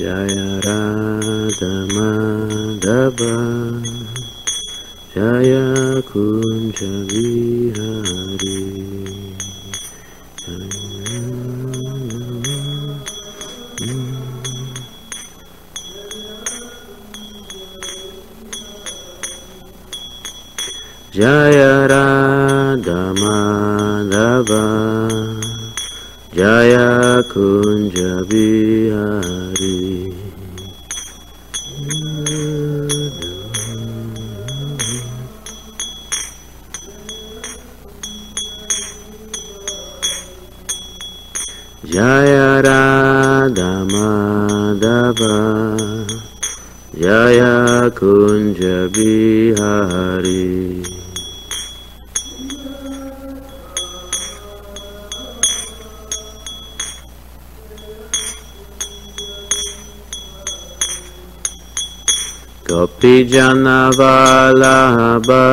Jaya Radha Madhava Jaya Kunja Vihari Jaya Radha Madhava Jaya Kunja Vihari Jaya Radha Madhava Jaya Kunja Vihari Gopi Jana Vallabha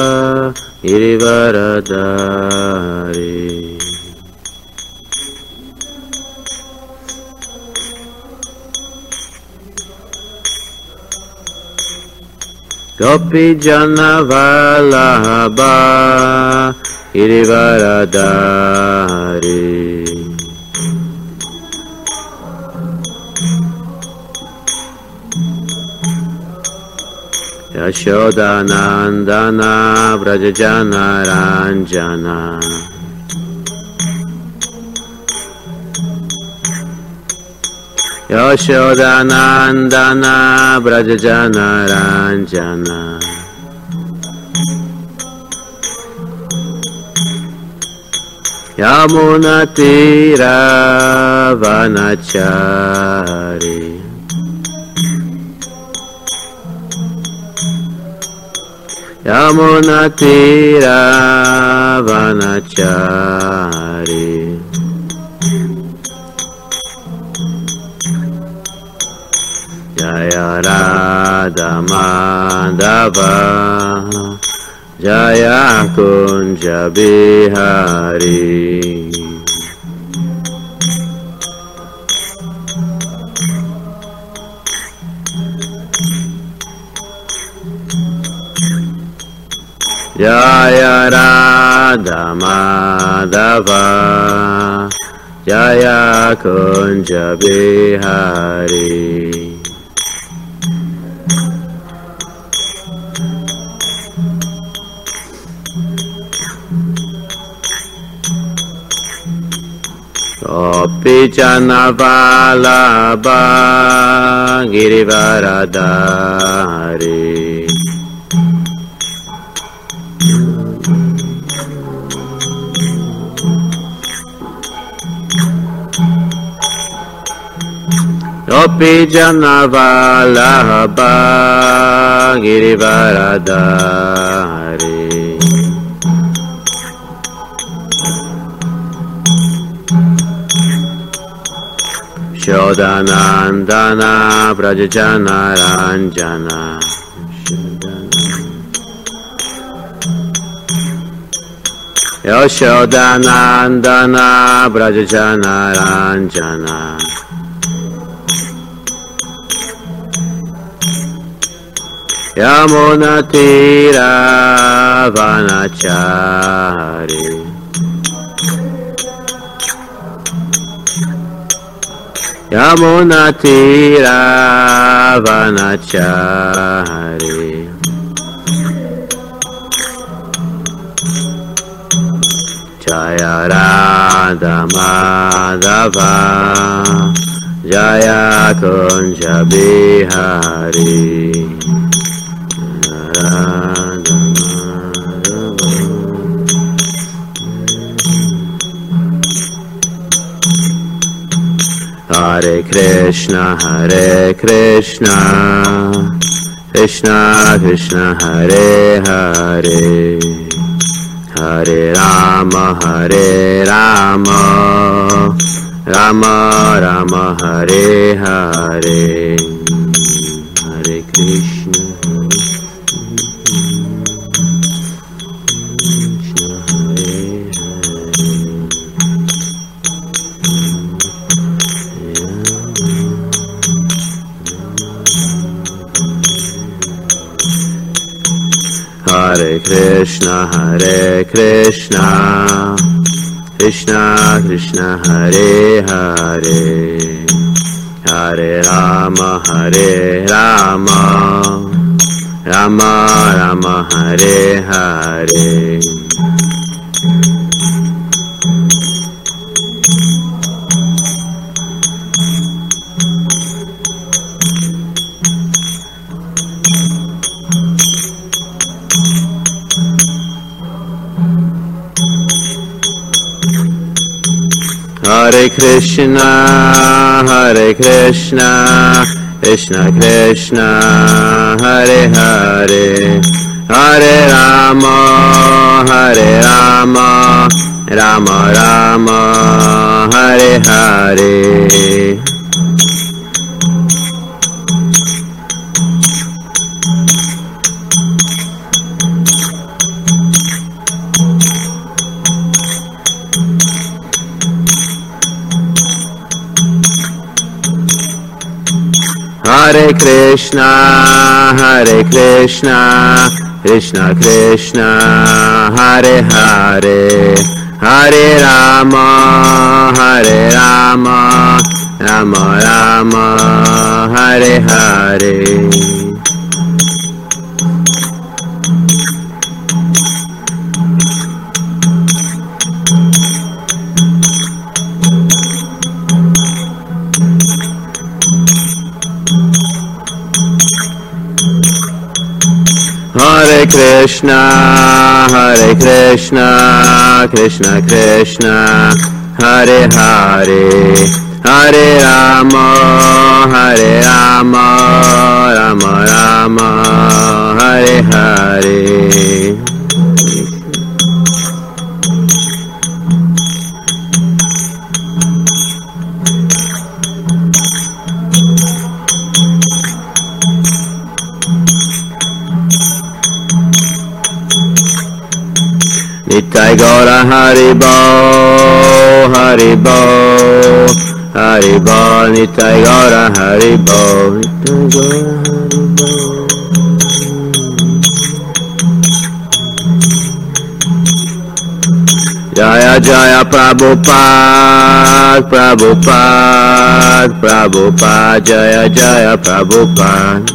Girivaradari Gopi Jana Vallabha Girivaradari Yashoda Nandana Vrajajana Ranjana Yashoda Nandana Vrajajana Ranjana Yamuna Tira Vanachari Yamuna Tira Vanachari Jaya Radha Madhava Jaya Kunja Vihari Jaya Radha Madhava Jaya Kunja Vihari Gopi Jana Vallabha Girivaradari Gopi Jana Vallabha Girivaradari Shodanandana Vrajajana Ranjana Yashodanandana Vrajajana Ranjana Yamuna Tira Vanachari Yamuna Tira Vanachari Jaya Radha Madhava Jaya Kunja Vihari Radha Madhava Hare Krishna Krishna Krishna Hare Hare Hare Rama Rama Rama Hare Hare Hare Krishna Krishna Hare Hare Hare Krishna, Krishna Krishna, Hare Hare, Hare Rama, Rama Rama, Hare Hare. Hare Krishna, Krishna Krishna, Hare Hare, Hare Rama, Rama Rama, Hare Hare. Hare Krishna, Krishna Krishna, Hare Hare, Hare Rama, Rama Rama, Hare Hare. Hare Krishna, Krishna Krishna, Hare Hare, Hare Rama, Rama Rama, Hare Hare. Nitai Gaura Haribo, Nitai Gaura Haribo, Nitai Gaura Haribo. Jaya Jaya Prabhupada, Jaya Jaya Prabhupada.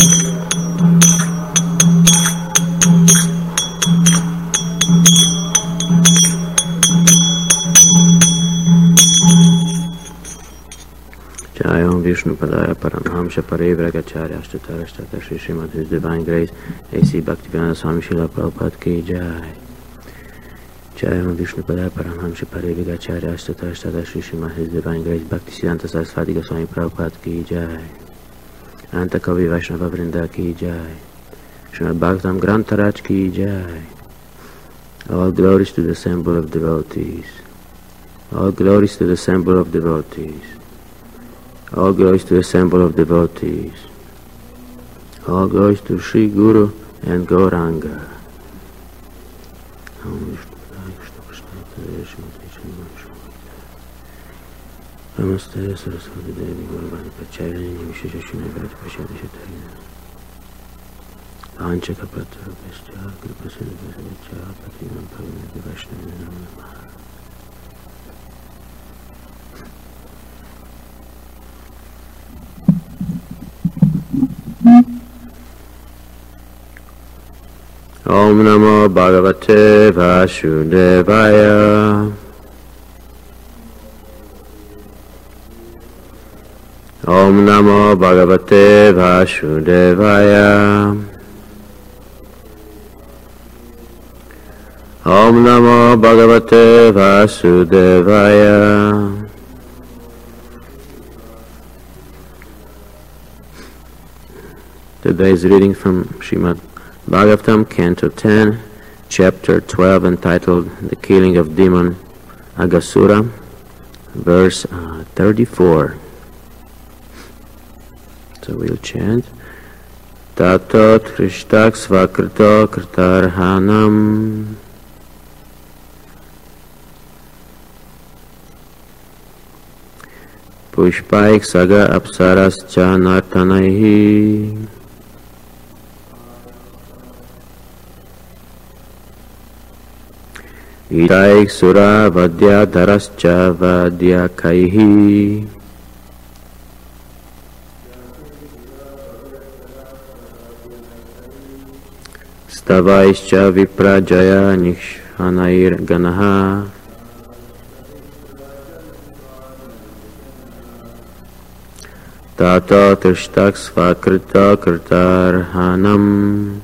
Vishnu Padaya Paramhamsa Parivragacharya Ashtatarashtata Shri Srimad His Divine Grace A.C. Bhaktivedanta Swami Srila Prabhupada Ki Jai. Jai Om Vishnu Padaya Paramhamsa Parivragacharya Ashtatarashtata Shri Srimad His Divine Grace Bhaktisiddhanta Saraswati Goswami Prabhupada Ki Jai. Anta Kavi Vaishnava Vrinda Ki Jai. Srimad Bhagavatam Grantaraj Ki Jai. All glories to the assemble of devotees. All glories to the assemble of devotees. All glories to the assemble of devotees. All glories to Sri Guru and Gauranga. Namaste Saraswati Devi Guruvani Pacharani Nimishya Shunavati Pashadi Shatarina Anchaka Patra Pescha Kripasana Pescha Patiman Pavinati Vaishnava Namaha. Om Namo Bhagavate Vasudevaya. Om Namo Bhagavate Vasudevaya. Om Namo Bhagavate Vasudevaya. Today's reading from Srimad Bhagavatam, Canto 10, Chapter 12, entitled The Killing of Demon Aghasura, verse 34. So we'll chant. Tatot Krishtak Svakrito Kritarhanam. Pushpaik Saga Apsaras Cha Nartanaihi. Itaik sura vadya dharascha vadya kaihi. Stavaischa viprajaya nikshanair ganaha. Tata trishtak svakrita kritarhanam.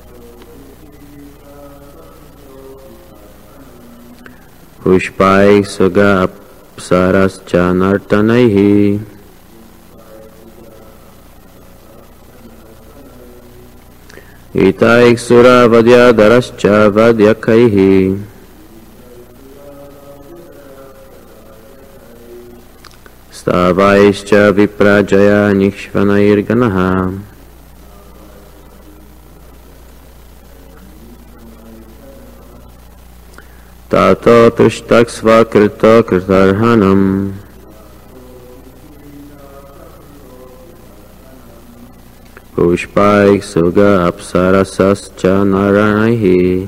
Pushpai suga apsarascha nartanaihi. Itaik sura vadya dharascha vadya kaihi. Stavaischa viprajaya nikshvanair ganaha. Tato trishtak svakrita kritarhanam. Pushpaik suga apsarasascha naranaihi.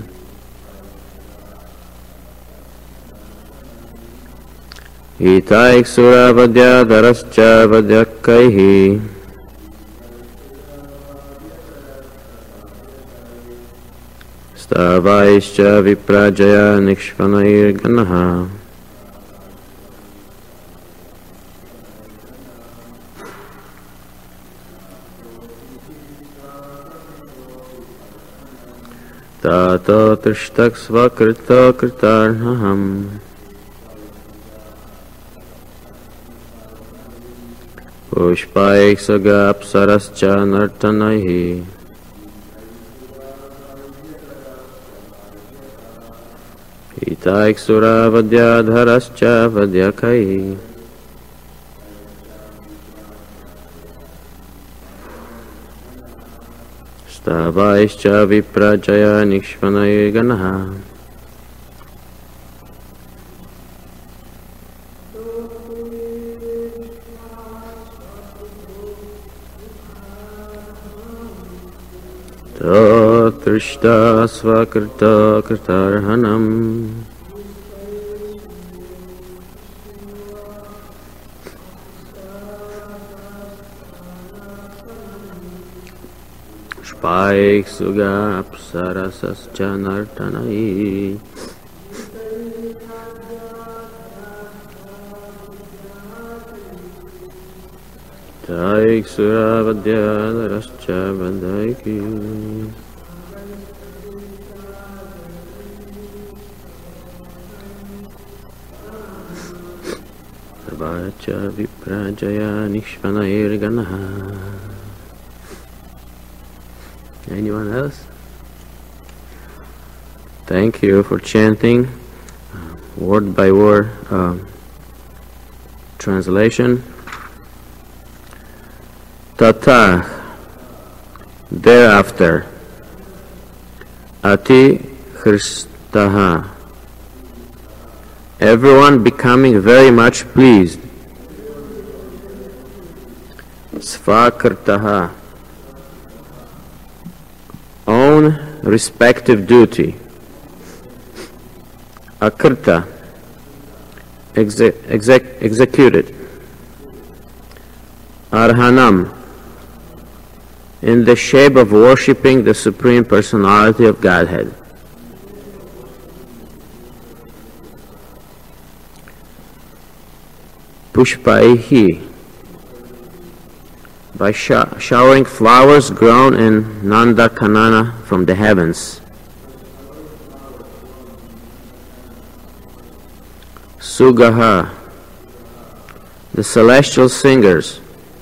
Itaik sura vadya dharascha vadyakaihi. Stavaischa viprajaya nikshvanair ganaha. Tato trishtak svakrita kritarnaham. Pushpaik suga apsarascha nartanaihi. Itaik sura vadya dharascha vadyakaihi. Stavaischa viprajaya nikshvanair ganaha. Trishta svakrita kritarhanam. Pushpaik suga apsarasascha nartanaihi. Taik sura vadya dharascha vadyaiki. Stavaischa viprajaya nikshvanair ganaha. Anyone else? Thank you for chanting word by word translation. Tata, thereafter, Ati Christaha, everyone becoming very much pleased. Svakartaha, own respective duty. Akrta, executed. Arhanam, in the shape of worshipping the Supreme Personality of Godhead. Pushpaihi, by showering flowers grown in Nanda Kanana from the heavens. Sugaha, the celestial singers.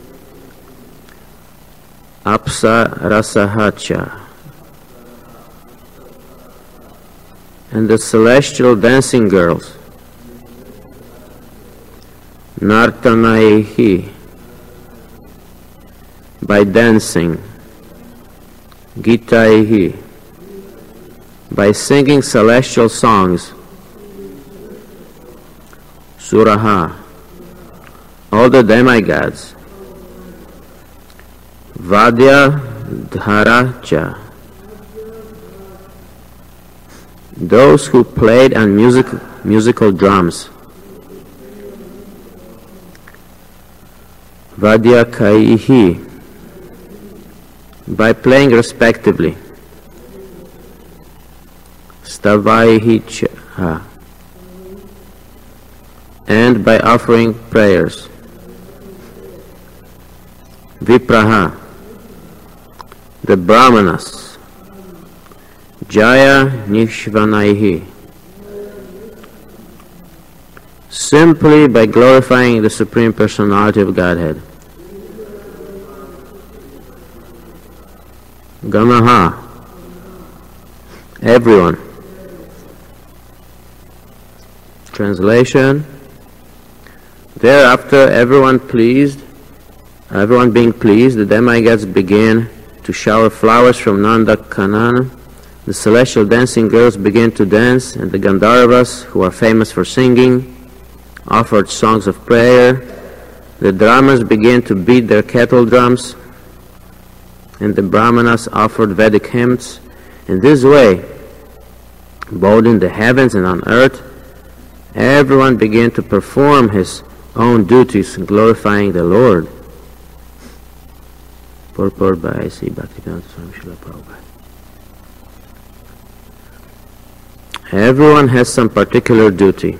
Apsarasahacha, and the celestial dancing girls. Nartanaihi, by dancing. Gitaihi, by singing celestial songs. Suraha, all the demigods. Vadya Dharacha, those who played on musical drums. Vadyakaihi, by playing respectively. Stavaihi cha, and by offering prayers. Vipraha, the Brahmanas. Jaya Nishvanaihi, simply by glorifying the Supreme Personality of Godhead. Ganaha, everyone. Translation: thereafter everyone being pleased, the demigods began to shower flowers from Nanda Kanan. The celestial dancing girls began to dance, and the Gandharvas, who are famous for singing, offered songs of prayer. The drummers began to beat their kettle drums, and the Brahmanas offered Vedic hymns. In this way, both in the heavens and on earth, everyone began to perform his own duties, glorifying the Lord. Purport by C. Bhaktivedanta Swami Srila Prabhupada. Everyone has some particular duty.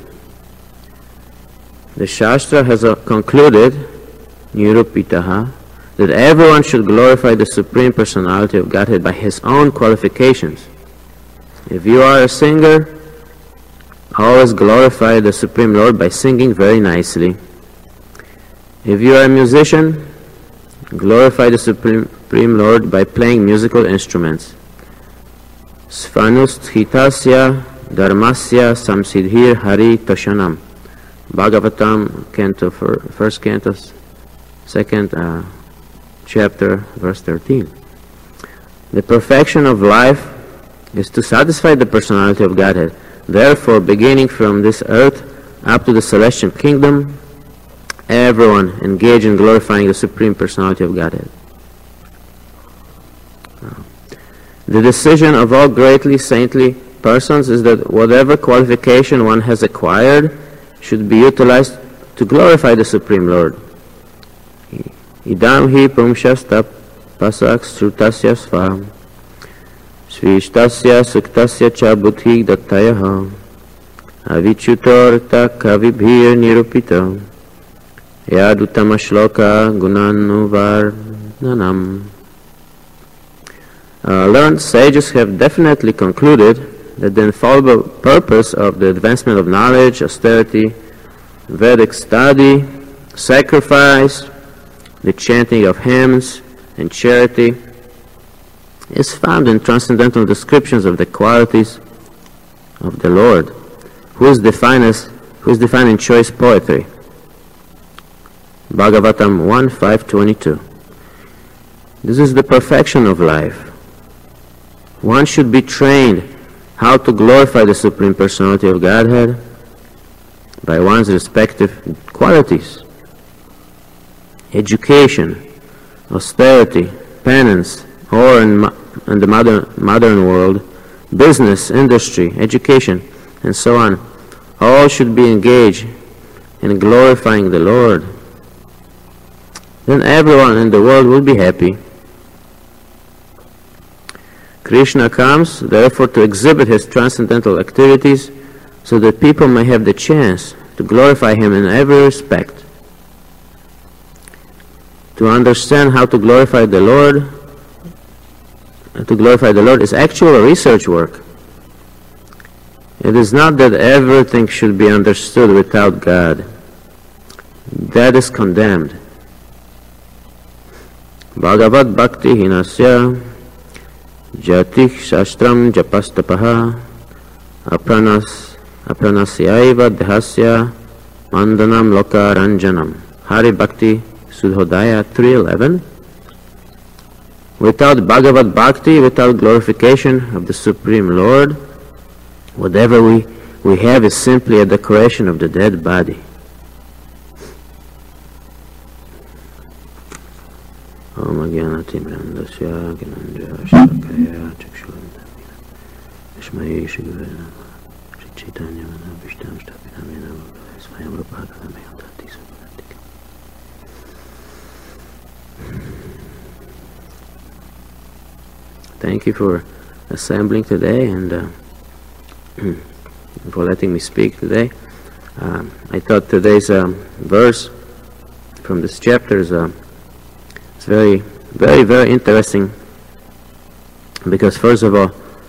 The Shastra has concluded, Nirupitaha, that everyone should glorify the Supreme Personality of Godhead by his own qualifications. If you are a singer, always glorify the Supreme Lord by singing very nicely. If you are a musician, glorify the Supreme Lord by playing musical instruments. Svanusthitasya dharmasya samsiddhir hari toshanam. Bhagavatam, canto, first canto, second chapter, verse 13. The perfection of life is to satisfy the personality of Godhead. Therefore, beginning from this earth up to the celestial kingdom, everyone engage in glorifying the Supreme Personality of Godhead. The decision of all greatly saintly persons is that whatever qualification one has acquired should be utilized to glorify the Supreme Lord. Idam hi pumshasta pasak srutasya svam svishtasya suktasya cha buddhi dattayaha avichutorta kavibhir nirupita yadutama shloka gunanuvarnanam. Learned sages have definitely concluded that the infallible purpose of the advancement of knowledge, austerity, Vedic study, sacrifice, the chanting of hymns, and charity is found in transcendental descriptions of the qualities of the Lord, who is defined in choice poetry. Bhagavatam 1.5.22. This is the perfection of life. One should be trained how to glorify the Supreme Personality of Godhead by one's respective qualities. Education, austerity, penance, or in the modern world, business, industry, education, and so on, all should be engaged in glorifying the Lord. Then everyone in the world will be happy. Krishna comes, therefore, to exhibit his transcendental activities so that people may have the chance to glorify him in every respect. To understand how to glorify the Lord, is actual research work. It is not that everything should be understood without God. That is condemned. Bhagavad Bhakti Hinasya Jatich Shastram Japastapaha Apranasyaiva Dhasya Mandanam Loka Ranjanam. Hari Bhakti Sudhodaya 3.11. Without Bhagavad Bhakti, without glorification of the Supreme Lord, whatever we have is simply a decoration of the dead body. Om Agyanati Brandasya Gyananjaya Shakaya Chakshurandamina Shmaye Shri Guru Namo Shri Chaitanya Manam Vishtam Sthapinam Namo Svayam Rupakanam Yantati Samantika. Thank you for assembling today and for letting me speak today. I thought today's verse from this chapter is it's very, very, very interesting because first of all,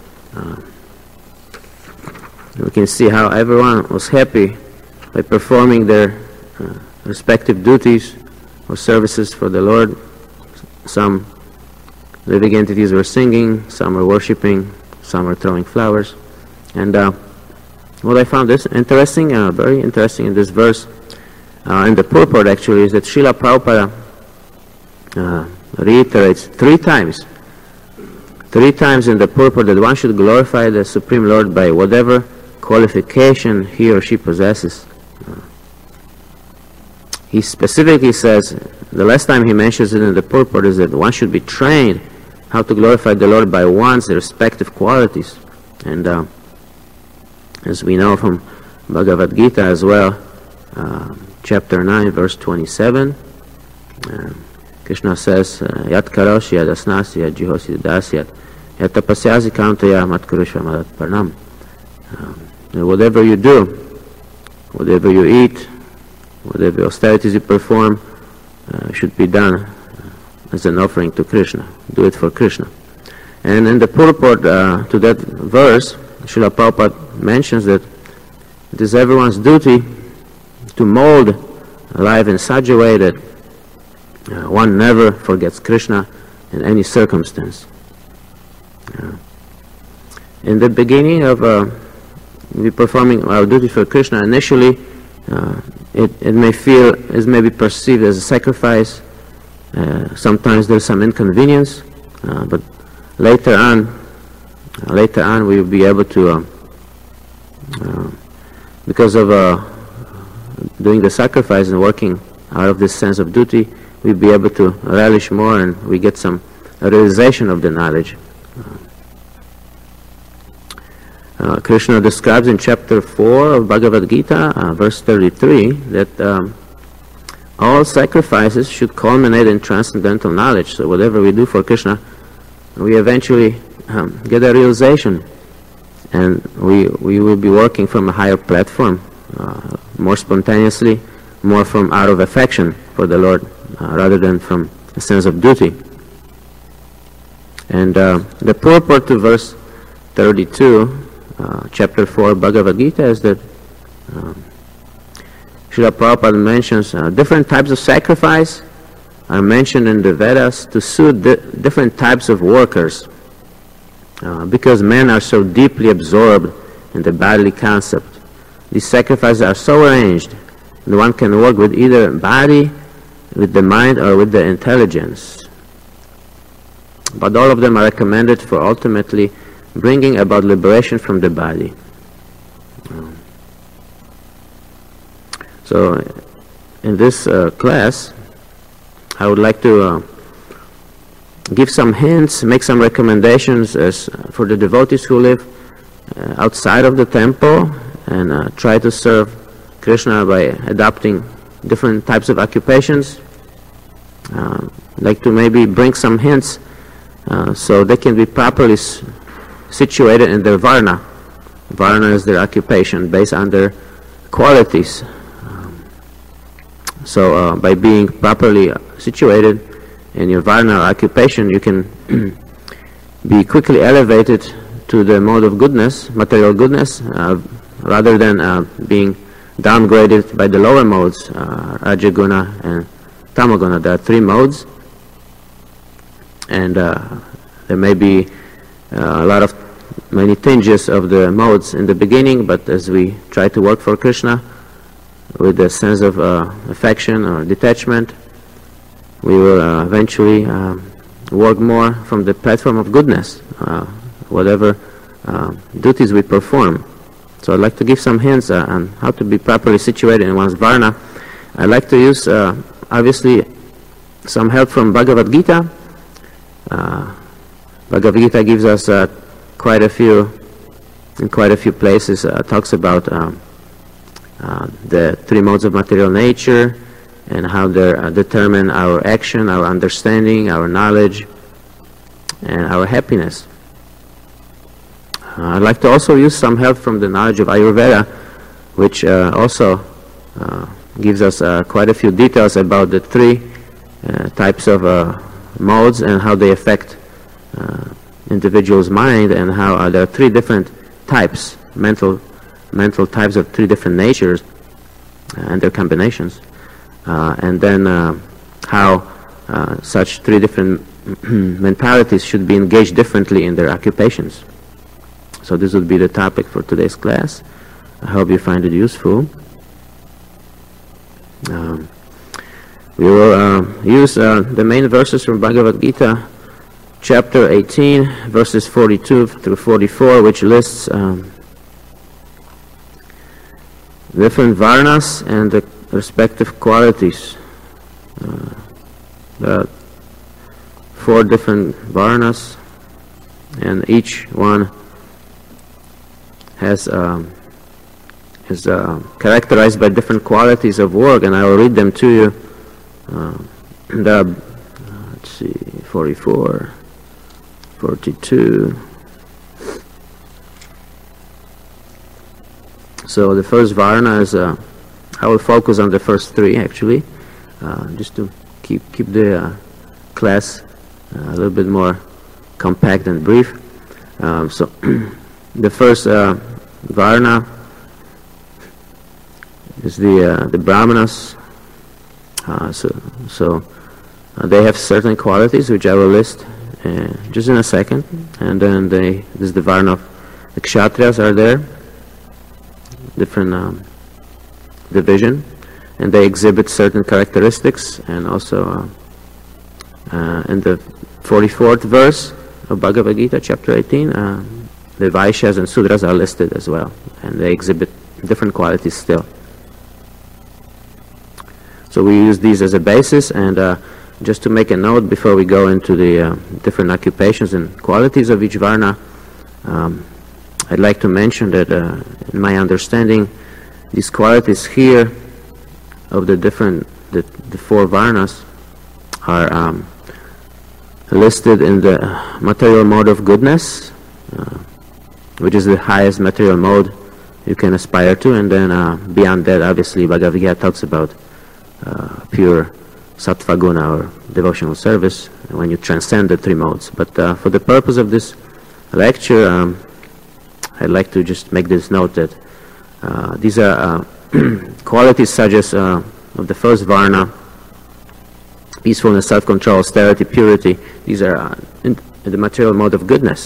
we can see how everyone was happy by performing their respective duties or services for the Lord. Some living entities were singing, some were worshipping, some were throwing flowers. And what I found this interesting, very interesting in this verse, in the purport actually, is that Srila Prabhupada reiterates three times in the purport that one should glorify the Supreme Lord by whatever qualification he or she possesses. He specifically says, the last time he mentions it in the purport is that one should be trained how to glorify the Lord by one's respective qualities. And as we know from Bhagavad Gita as well, chapter 9, verse 27, Krishna says, Yat karoshi yad asnasi yad jihosi dasyat yat tapasyazi kantaya matkurushva madat parnam. Whatever you do, whatever you eat, whatever austerities you perform, should be done as an offering to Krishna. Do it for Krishna. And in the purport to that verse, Srila Prabhupada mentions that it is everyone's duty to mold life in such a way that one never forgets Krishna in any circumstance. In the beginning of we performing our duty for Krishna, initially it may be perceived as a sacrifice. Sometimes there's some inconvenience, but later on we will be able to, because of doing the sacrifice and working out of this sense of duty, we'll be able to relish more and we get some realization of the knowledge. Krishna describes in chapter 4 of Bhagavad Gita, verse 33, that all sacrifices should culminate in transcendental knowledge. So whatever we do for Krishna, we eventually get a realization, and we will be working from a higher platform, more spontaneously, more from out of affection for the Lord, rather than from a sense of duty. And the purport to verse 32, chapter 4 Bhagavad Gita, is that Srila Prabhupada mentions different types of sacrifice are mentioned in the Vedas to suit different types of workers, because men are so deeply absorbed in the bodily concept. These sacrifices are so arranged that one can work with either body, with the mind, or with the intelligence. But all of them are recommended for ultimately bringing about liberation from the body. So in this class, I would like to give some hints, make some recommendations as for the devotees who live outside of the temple and try to serve Krishna by adopting different types of occupations. I'd like to maybe bring some hints so they can be properly situated in their varna. Varna is their occupation based on their qualities. So by being properly situated in your varna occupation, you can be quickly elevated to the mode of goodness, material goodness, rather than being downgraded by the lower modes, Rajaguna and Tamaguna. There are three modes, and there may be many tinges of the modes in the beginning, but as we try to work for Krishna with a sense of affection or detachment, we will eventually work more from the platform of goodness, whatever duties we perform. So I'd like to give some hints on how to be properly situated in one's varna. I'd like to use, obviously, some help from Bhagavad Gita. Bhagavad Gita gives us quite a few in quite a few places talks about the three modes of material nature and how they determine our action, our understanding, our knowledge, and our happiness. I'd like to also use some help from the knowledge of Ayurveda, which also gives us quite a few details about the three types of modes and how they affect individual's mind, and how there are three different types, mental types of three different natures and their combinations, and then how such three different mentalities should be engaged differently in their occupations. So this would be the topic for today's class. I hope you find it useful. We will use the main verses from Bhagavad Gita, chapter 18, verses 42 through 44, which lists different varnas and the respective qualities. There are 4 different varnas, and each one is characterized by different qualities of work, and I will read them to you. There are, let's see, 44, 42. So the first varna is, I will focus on the first 3 actually, just to keep the class a little bit more compact and brief. So the first varna is the Brahmanas. So they have certain qualities which I will list just in a second, and then this is the varna of the Kshatriyas are there, different division, and they exhibit certain characteristics. And also in the 44th verse of Bhagavad Gita, chapter 18, the Vaishyas and Sudras are listed as well, and they exhibit different qualities still. So we use these as a basis, and just to make a note before we go into the different occupations and qualities of each varna, I'd like to mention that in my understanding, these qualities here of the 4 varnas are listed in the material mode of goodness, which is the highest material mode you can aspire to, and then beyond that, obviously, Bhagavad Gita talks about pure sattva guna, or devotional service, when you transcend the 3 modes. But for the purpose of this lecture, I'd like to just make this note that these are qualities such as of the first varna: peacefulness, self-control, austerity, purity. These are in the material mode of goodness.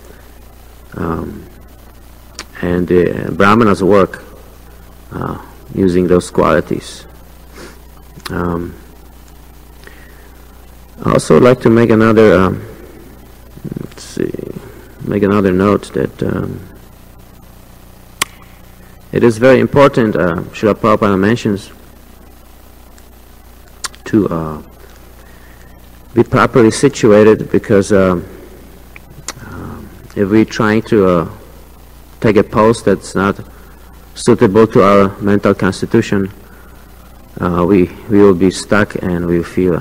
And the Brahmanas work using those qualities. I also like to make another note that it is very important, Srila Prabhupada mentions, to be properly situated, because if we're trying to take a post that's not suitable to our mental constitution, we will be stuck, and we will feel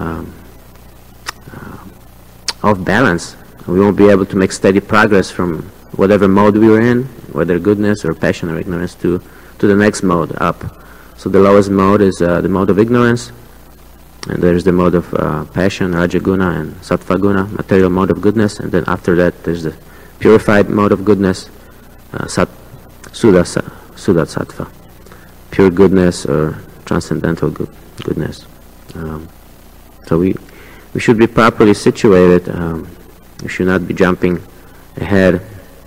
off balance. We won't be able to make steady progress from whatever mode we were in, whether goodness or passion or ignorance, to the next mode up. So the lowest mode is the mode of ignorance, and there's the mode of passion, Rajaguna, and Sattvaguna, material mode of goodness, and then after that there's the purified mode of goodness, Sudasattva, pure goodness or transcendental goodness. So we should be properly situated. We should not be jumping ahead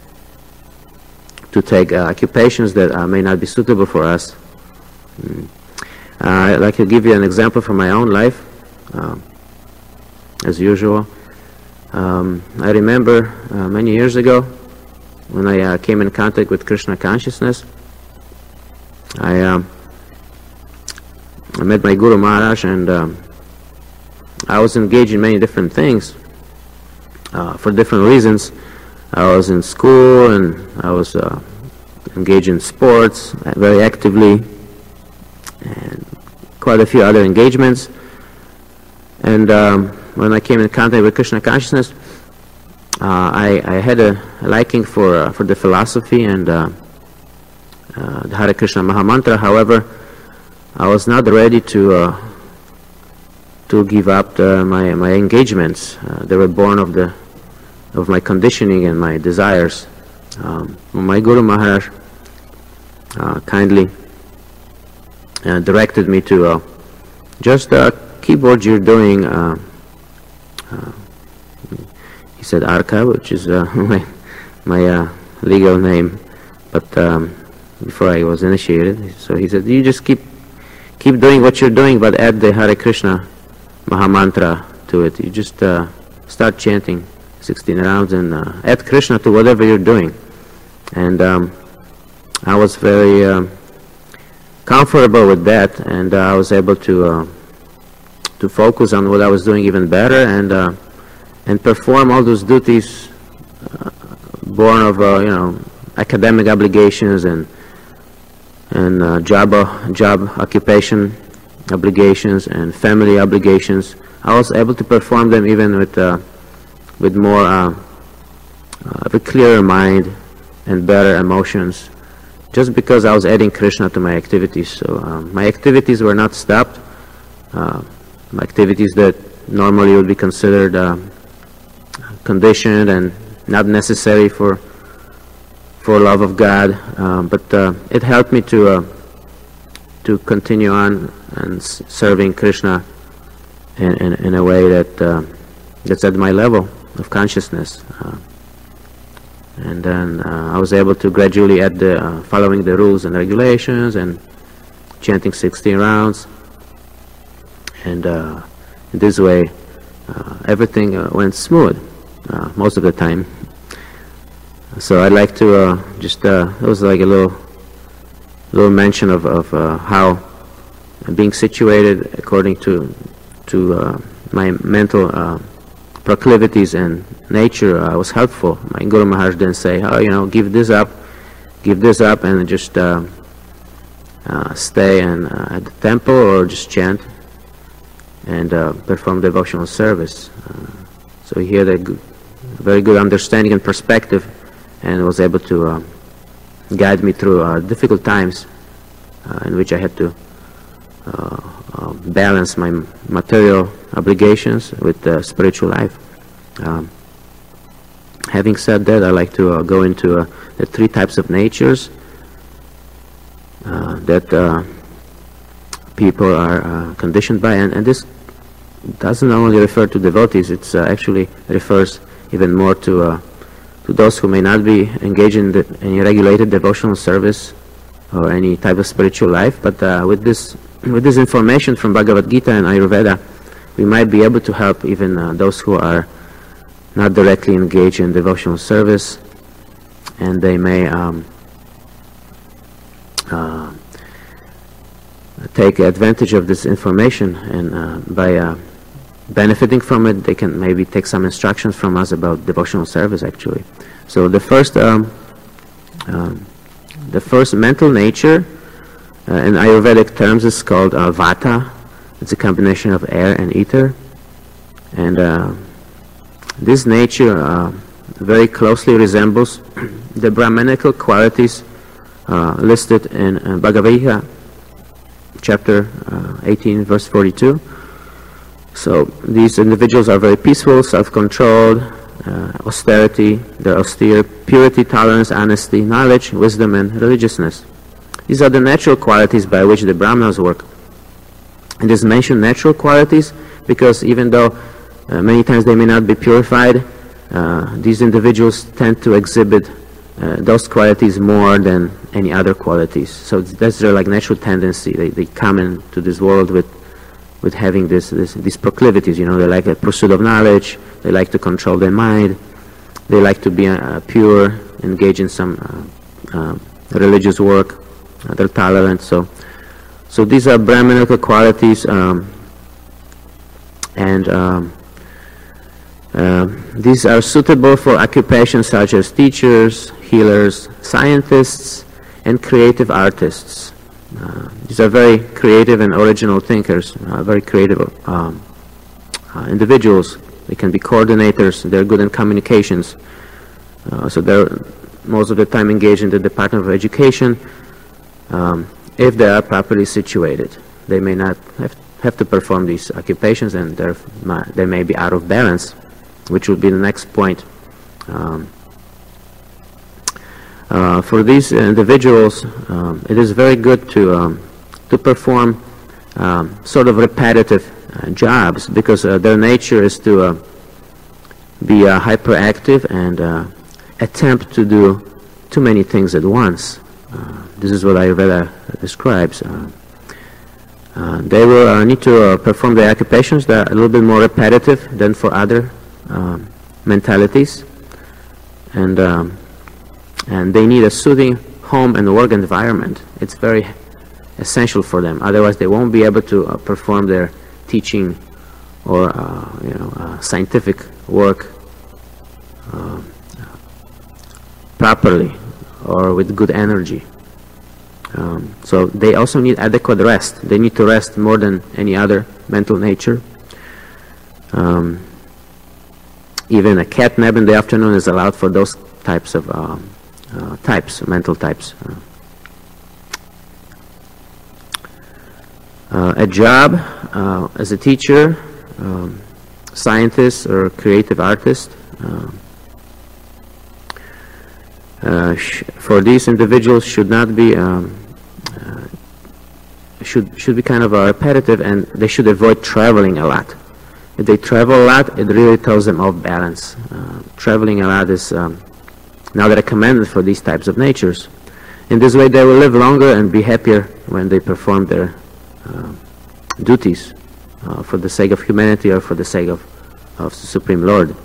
to take occupations that may not be suitable for us. I'd like to give you an example from my own life, as usual. I remember many years ago when I came in contact with Krishna consciousness. I met my Guru Maharaj, and I was engaged in many different things for different reasons. I was in school, and I was engaged in sports very actively, and quite a few other engagements. And when I came in contact with Krishna consciousness, I had a liking for the philosophy and the Hare Krishna Mahamantra. However, I was not ready to give up my engagements. They were born of my conditioning and my desires. My Guru Maharaj kindly directed me to just keep what you're doing. He said Arka, which is my legal name, but before I was initiated. So he said, you just keep doing what you're doing, but add the Hare Krishna Mahamantra to it. You just start chanting 16 rounds and add Krishna to whatever you're doing. And I was very comfortable with that, and I was able to focus on what I was doing even better, and perform all those duties born of academic obligations and job occupation obligations and family obligations. I was able to perform them even with more of a clearer mind and better emotions, just because I was adding Krishna to my activities. So my activities were not stopped. My activities that normally would be considered conditioned and not necessary for love of God, but it helped me to continue on and serving Krishna in a way that's at my level of consciousness. And then I was able to gradually add following the rules and regulations and chanting 16 rounds. And in this way, everything went smooth most of the time. So I'd like to it was like a little mention of how being situated according to my mental proclivities and nature was helpful. My Guru Maharaj didn't say, give this up, and just stay at the temple or just chant and perform devotional service. So he had a very good understanding and perspective, and was able to guide me through difficult times in which I had to balance my material obligations with spiritual life. Having said that, I'd like to go into the three types of natures that people are conditioned by, and this doesn't only refer to devotees. It's actually refers even more to those who may not be engaged in any regulated devotional service or any type of spiritual life. But with this information from Bhagavad Gita and Ayurveda, we might be able to help even those who are not directly engaged in devotional service, and they may take advantage of this information, and by benefiting from it, they can maybe take some instructions from us about devotional service, actually. So the first mental nature in Ayurvedic terms is called Vata. It's a combination of air and ether, and this nature very closely resembles the Brahmanical qualities listed in Bhagavad Gita, chapter 18, verse 42. So these individuals are very peaceful, self-controlled, austerity, they're austere, purity, tolerance, honesty, knowledge, wisdom, and religiousness. These are the natural qualities by which the Brahmanas work. It is mentioned natural qualities because even though many times they may not be purified, these individuals tend to exhibit those qualities more than any other qualities. So that's their natural tendency. They come into this world with having these proclivities. They like a pursuit of knowledge. They like to control their mind. They like to be pure, engage in some religious work. They're tolerant. So these are Brahmanical qualities, and These are suitable for occupations such as teachers, healers, scientists, and creative artists. These are very creative and original thinkers, very creative individuals. They can be coordinators, they're good in communications. So they're most of the time engaged in the Department of Education. If they are properly situated, they may not have to perform these occupations, and they may be out of balance, which would be the next point. For these individuals, it is very good to perform sort of repetitive jobs, because their nature is to be hyperactive and attempt to do too many things at once. This is what Ayurveda describes. They will need to perform their occupations that are a little bit more repetitive than for other mentalities, and they need a soothing home and work environment. It's very essential for them. Otherwise, they won't be able to perform their teaching or scientific work properly or with good energy. So they also need adequate rest. They need to rest more than any other mental nature. Even a cat nap in the afternoon is allowed for those types of mental types. A job as a teacher, scientist, or creative artist, for these individuals should not be should be kind of repetitive, and they should avoid traveling a lot. If they travel a lot, it really throws them off balance. Traveling a lot is not recommended for these types of natures. In this way, they will live longer and be happier when they perform their duties for the sake of humanity or for the sake of the Supreme Lord.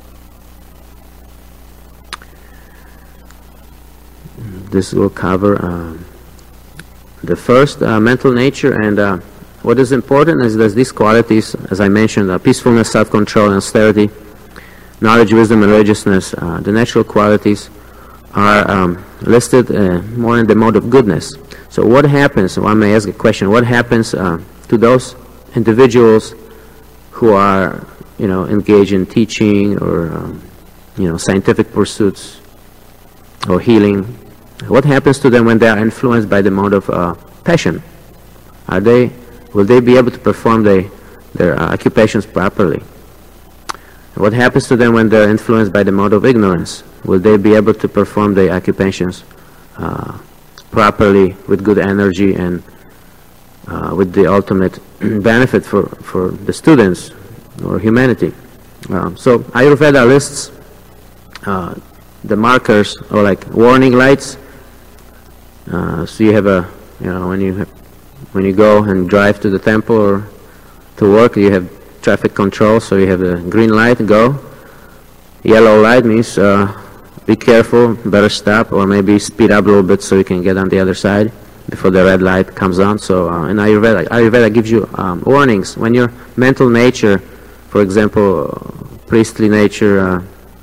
This will cover the first mental nature, and what is important is that these qualities, as I mentioned, peacefulness, self-control, and austerity, knowledge, wisdom, and religiousness, the natural qualities are listed more in the mode of goodness. So what happens, one may ask a question, what happens to those individuals who are, engaged in teaching or, scientific pursuits or healing? What happens to them when they are influenced by the mode of passion? Will they be able to perform their occupations properly? What happens to them when they are influenced by the mode of ignorance? Will they be able to perform their occupations properly with good energy and with the ultimate benefit for the students or humanity? So Ayurveda lists the markers, or like warning lights. So you have when you go and drive to the temple or to work, you have traffic control. So you have a green light, go. Yellow light means be careful, better stop, or maybe speed up a little bit so you can get on the other side before the red light comes on. So in Ayurveda gives you warnings. When your mental nature, for example, priestly nature,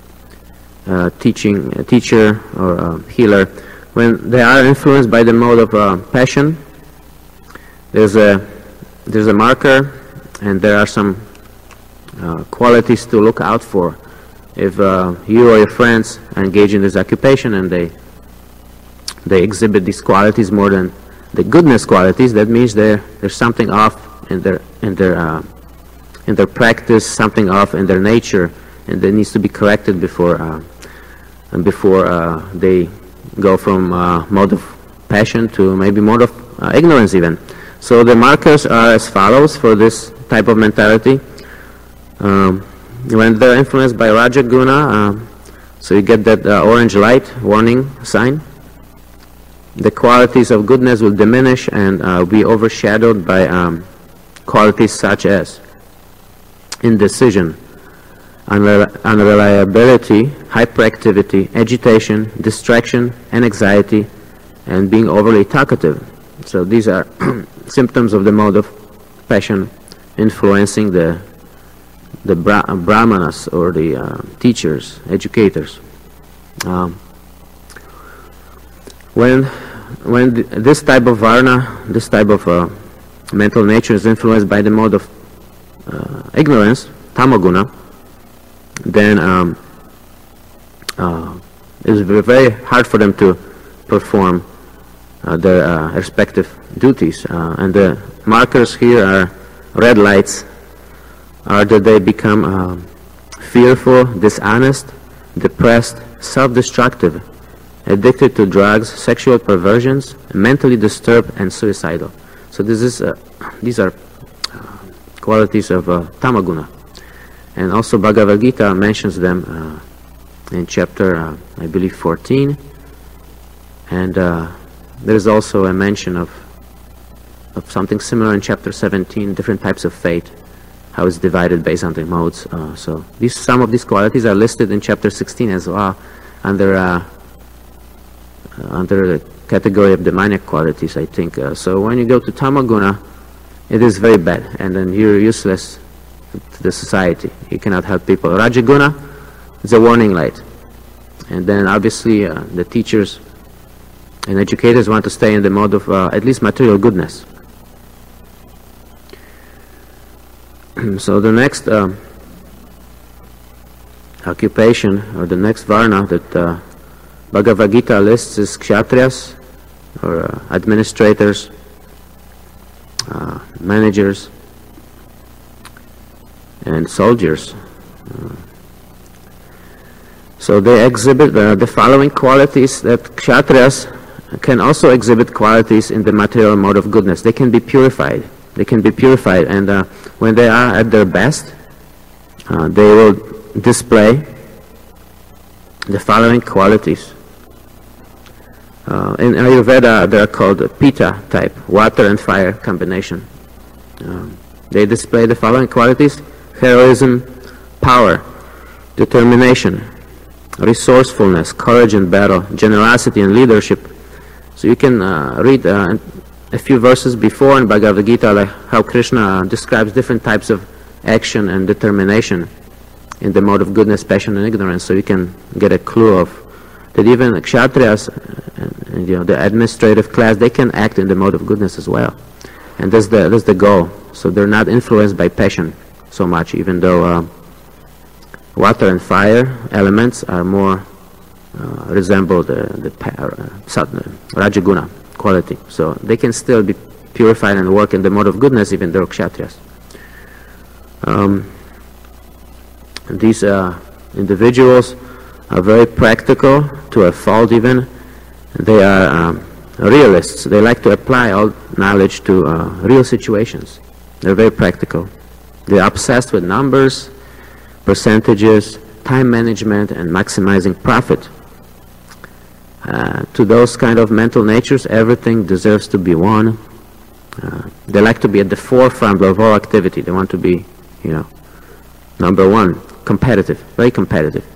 teacher or healer, when they are influenced by the mode of passion, there's a marker, and there are some qualities to look out for. If you or your friends are engaged in this occupation and they exhibit these qualities more than the goodness qualities, that means there's something off in their practice, something off in their nature, and that needs to be corrected before they go from mode of passion to maybe mode of ignorance even. So the markers are as follows for this type of mentality. When they're influenced by Raja Guna, so you get that orange light warning sign. The qualities of goodness will diminish and be overshadowed by qualities such as indecision, unreliability, hyperactivity, agitation, distraction, and anxiety, and being overly talkative. So these are symptoms of the mode of passion influencing the the brahmanas, or the teachers, educators. When this type of varna, this type of mental nature is influenced by the mode of ignorance, tamoguna, then it's very hard for them to perform their respective duties. And the markers here are red lights, are that they become fearful, dishonest, depressed, self-destructive, addicted to drugs, sexual perversions, mentally disturbed, and suicidal. So these are qualities of tamoguna. And also Bhagavad Gita mentions them in chapter, I believe, 14. And there is also a mention of something similar in chapter 17, different types of fate, how it's divided based on the modes. So some of these qualities are listed in chapter 16 as well, under the category of demoniac qualities, I think. So when you go to tamoguna, it is very bad, and then you're useless to the society. You cannot help people. Rajaguna is a warning light. And then obviously the teachers and educators want to stay in the mode of at least material goodness. So the next occupation, or the next varna that Bhagavad Gita lists, is kshatriyas, or administrators, managers, and soldiers. So they exhibit the following qualities that kshatriyas can also exhibit qualities in the material mode of goodness. They can be purified. They can be purified, and when they are at their best, they will display the following qualities. In Ayurveda, they are called Pitta type, water and fire combination. They display the following qualities: heroism, power, determination, resourcefulness, courage in battle, generosity and leadership. So you can read a few verses before in Bhagavad Gita, like how Krishna describes different types of action and determination in the mode of goodness, passion, and ignorance. So you can get a clue of that even kshatriyas, and the administrative class, they can act in the mode of goodness as well. And that's the goal. So they're not influenced by passion so much, even though water and fire elements are more resemble the Rajaguna quality. So they can still be purified and work in the mode of goodness, even though kshatriyas. These individuals are very practical to a fault even. They are realists. They like to apply all knowledge to real situations. They're very practical. They're obsessed with numbers, percentages, time management, and maximizing profit. To those kind of mental natures, everything deserves to be won. They like to be at the forefront of all activity. They want to be, number one, competitive, very competitive.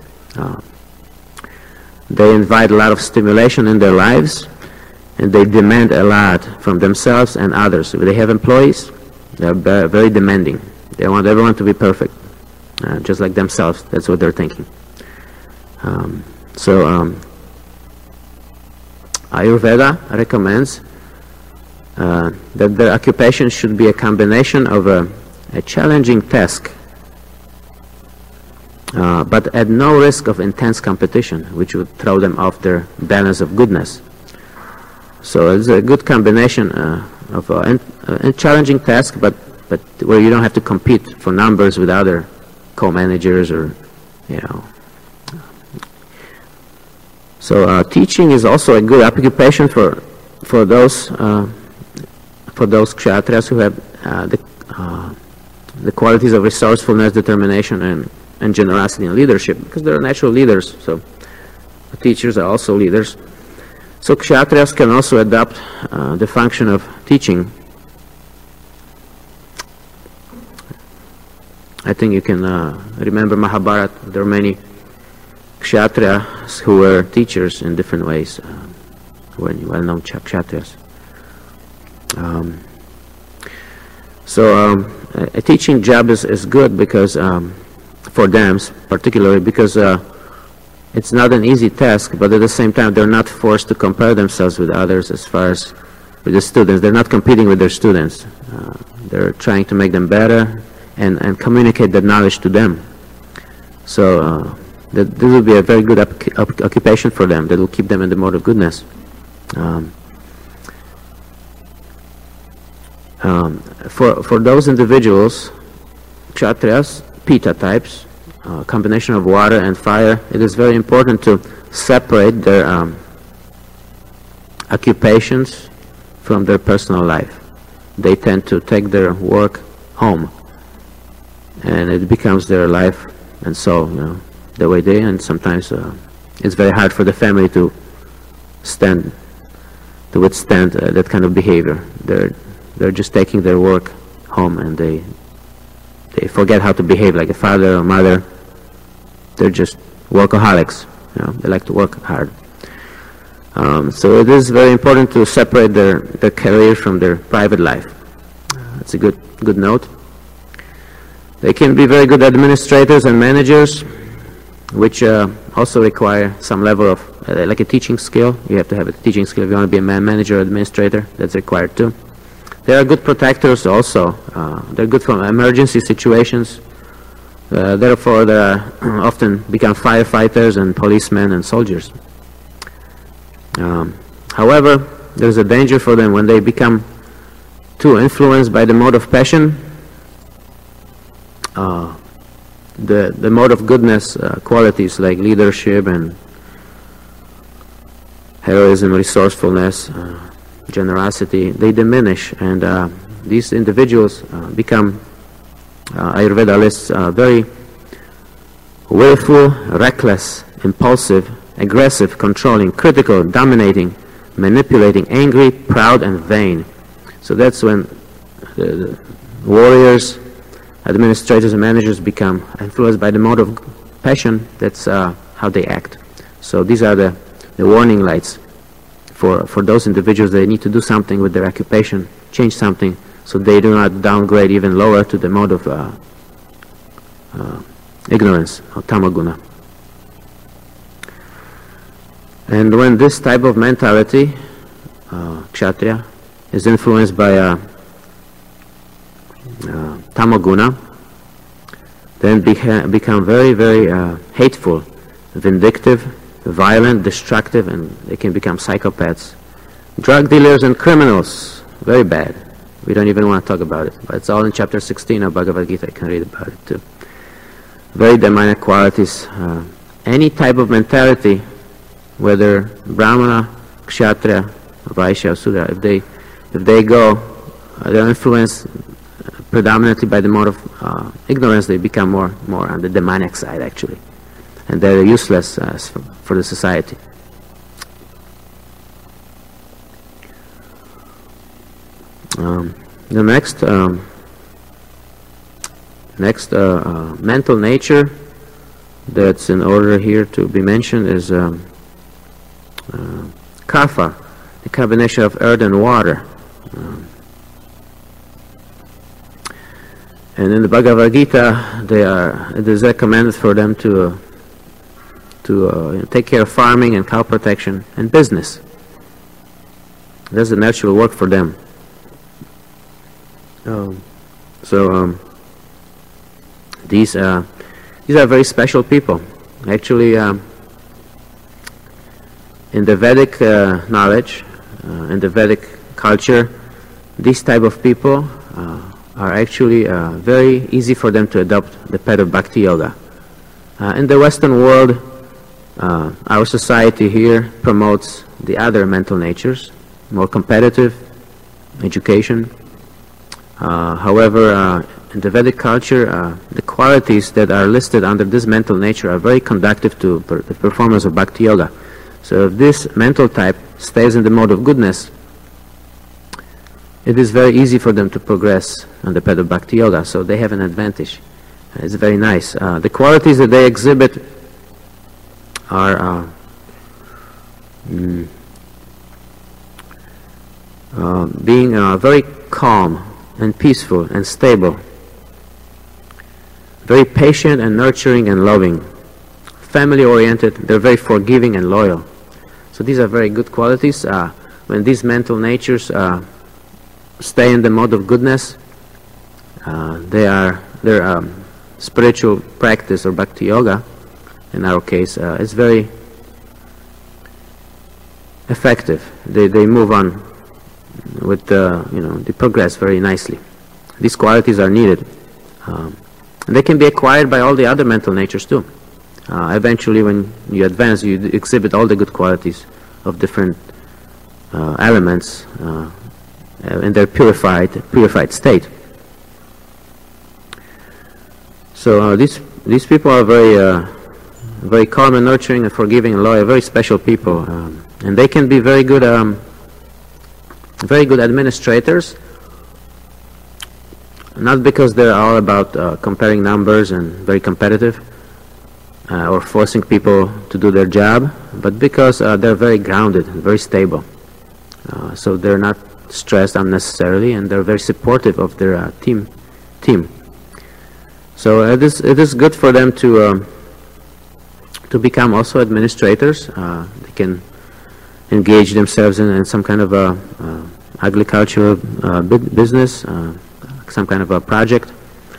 They invite a lot of stimulation in their lives, and they demand a lot from themselves and others. If they have employees, they're very demanding. They want everyone to be perfect, just like themselves. That's what they're thinking. Ayurveda recommends that their occupation should be a combination of a challenging task, but at no risk of intense competition, which would throw them off their balance of goodness. So it's a good combination of a challenging task, but where you don't have to compete for numbers with other co-managers or, So teaching is also a good occupation for those kshatriyas who have the qualities of resourcefulness, determination, and generosity and leadership, because they're natural leaders. So teachers are also leaders. So kshatriyas can also adopt the function of teaching. I think you can remember Mahabharata. There are many kshatriyas who were teachers in different ways, well-known kshatriyas. a teaching job is good because for them particularly because it's not an easy task, but at the same time they're not forced to compare themselves with others as far as with the students. They're not competing with their students. They're trying to make them better and communicate that knowledge to them. So this will be a very good occupation for them. That will keep them in the mode of goodness. For those individuals, kshatriyas, Pitta types, combination of water and fire, it is very important to separate their occupations from their personal life. They tend to take their work home, and it becomes their life and soul, the way they, and sometimes it's very hard for the family to withstand that kind of behavior. They're just taking their work home, and they forget how to behave like a father or mother. They're just workaholics. They like to work hard. So it is very important to separate their career from their private life. That's a good note. They can be very good administrators and managers, which also require some level of like a teaching skill. You have to have a teaching skill if you want to be a manager or administrator. That's required too. They are good protectors also. They're good for emergency situations. Therefore, they often become firefighters and policemen and soldiers. However, there's a danger for them when they become too influenced by the mode of passion. The mode of goodness qualities like leadership and heroism, resourcefulness, generosity, they diminish, and these individuals become, Ayurveda lists, very willful, reckless, impulsive, aggressive, controlling, critical, dominating, manipulating, angry, proud, and vain. So that's when the warriors, administrators, and managers become influenced by the mode of passion. That's how they act. So these are the warning lights for those individuals. They need to do something with their occupation, change something, so they do not downgrade even lower to the mode of ignorance, or tamaguna. And when this type of mentality, kshatriya, is influenced by tamaguna, then become very, very hateful, vindictive, violent, destructive, and they can become psychopaths. Drug dealers and criminals, very bad. We don't even want to talk about it, but it's all in chapter 16 of Bhagavad Gita. You can read about it too. Very demonic qualities. Any type of mentality, whether Brahmana, Kshatriya, Vaishya, or Sudra, if they go, they're influenced predominantly by the mode of ignorance. They become more on the demonic side, actually, and they're useless for the society. The next mental nature that's in order here to be mentioned is kapha, the combination of earth and water. And in the Bhagavad Gita, it is recommended for them to take care of farming and cow protection and business. That's the natural work for them. These are very special people. Actually, in the Vedic knowledge, in the Vedic culture, these type of people are actually very easy for them to adopt the path of Bhakti Yoga. In the Western world, our society here promotes the other mental natures, more competitive, education. However, in the Vedic culture, the qualities that are listed under this mental nature are very conducive to the performance of Bhakti Yoga. So if this mental type stays in the mode of goodness, it is very easy for them to progress on the path of Bhakti Yoga, so they have an advantage. It's very nice. The qualities that they exhibit are being very calm and peaceful and stable very patient and nurturing and loving, family-oriented. They're very forgiving and loyal. So these are very good qualities. When these mental natures stay in the mode of goodness, their spiritual practice, or bhakti yoga, in our case, is very effective. They move on with they progress very nicely. These qualities are needed. And they can be acquired by all the other mental natures too. Eventually, when you advance, you exhibit all the good qualities of different elements in their purified state. So these people are very calm and nurturing and forgiving and loyal, very special people, and they can be very good administrators. Not because they're all about comparing numbers and very competitive or forcing people to do their job, but because they're very grounded, very stable. So they're not stressed unnecessarily, and they're very supportive of their team. So it is good for them to become also administrators. They can engage themselves in some kind of agricultural business, some kind of a project.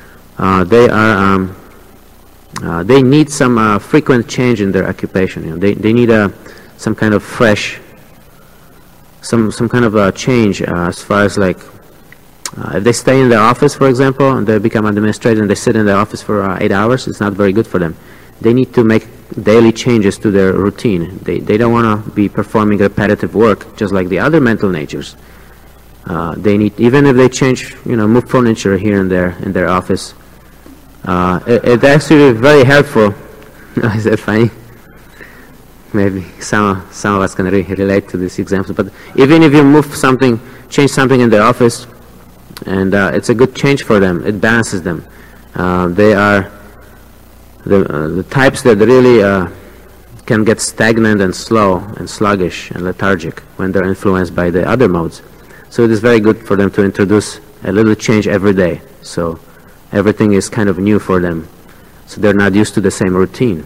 They need some frequent change in their occupation. They need some kind of fresh, some kind of a change as far as like if they stay in their office, for example, and they become administrators and they sit in their office for 8 hours, it's not very good for them. They need to make daily changes to their routine. They don't want to be performing repetitive work just like the other mental natures. They need, even if they change, move furniture here and there in their office, it's actually very helpful. Is that funny? Maybe some of us can relate to this example. But even if you move something, change something in their office, and it's a good change for them. It balances them. They are the types that really can get stagnant and slow and sluggish and lethargic when they're influenced by the other modes. So it is very good for them to introduce a little change every day. So everything is kind of new for them. So they're not used to the same routine.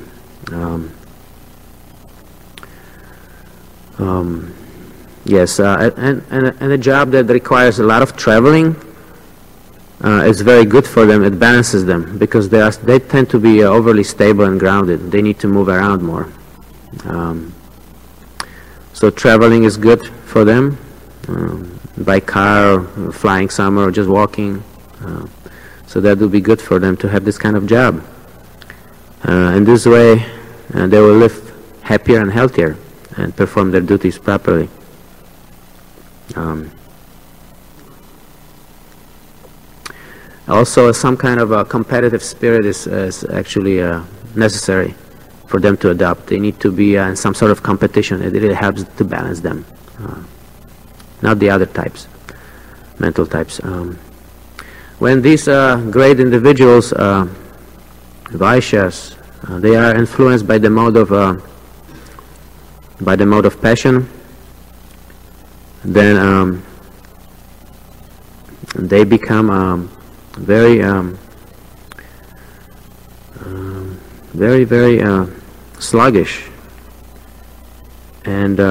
Yes, and a job that requires a lot of traveling is very good for them. It balances them because they tend to be overly stable and grounded. They need to move around more. So traveling is good for them, by car or flying somewhere or just walking. So that would be good for them to have this kind of job. In this way, they will live happier and healthier and perform their duties properly. Also, some kind of a competitive spirit is actually necessary for them to adopt. They need to be in some sort of competition. It really helps to balance them, not the other types, mental types. When these great individuals, Vaishyas, they are influenced by the mode of passion, then they become very sluggish, and